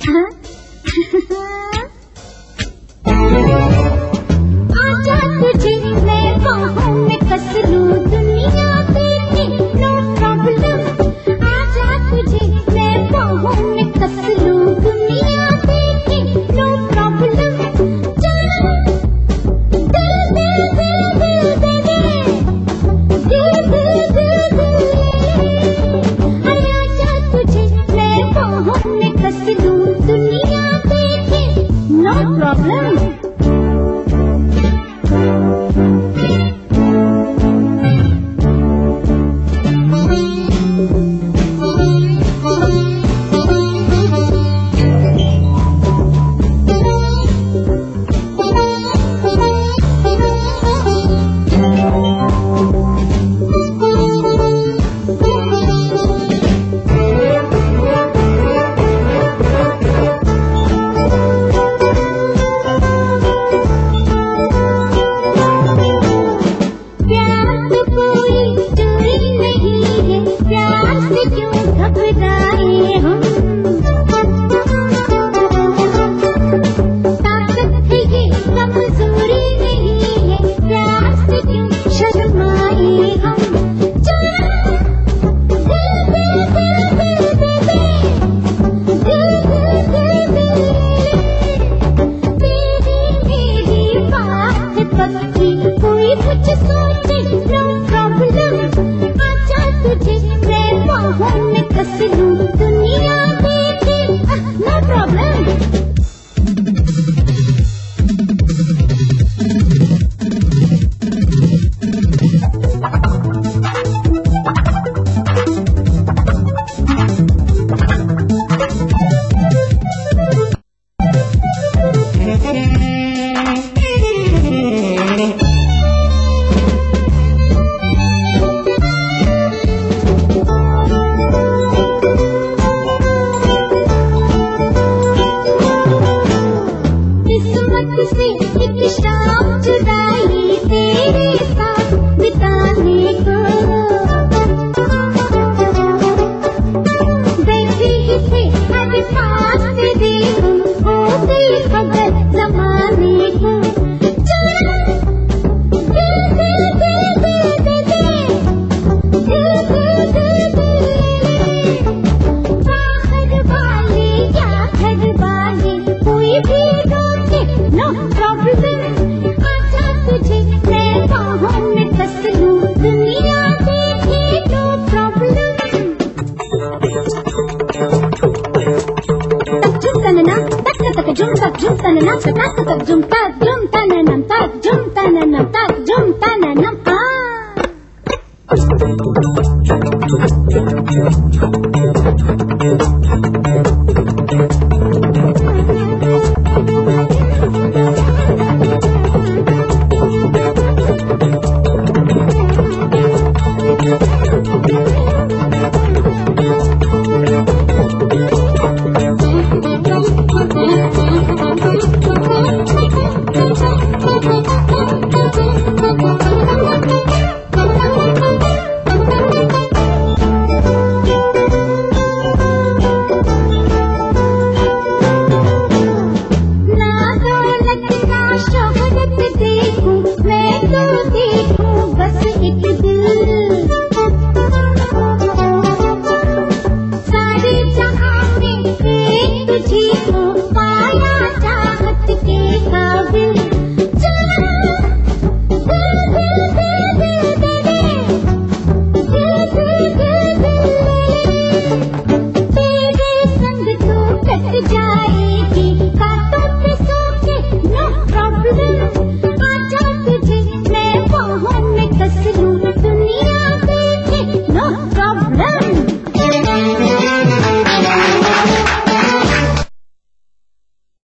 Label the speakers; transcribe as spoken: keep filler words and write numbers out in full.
Speaker 1: आजा तुझे मैं बाहों में कस लूं, दुनिया देखी नो प्रॉब्लम। आजा तुझे मैं बाहों में कस लूं, दुनिया देखी नो प्रॉब्लम। चलो दिल दिल दिल दिल दे दे, दिल दिल दिल दिल। अरे आजा तुझे मैं बाहों में कस लूं, दुनिया देखी no problem.
Speaker 2: Jump, jump, jump, jump, jump, jump, jump, jump, jump, jump, jump, jump, jump, jump, jump,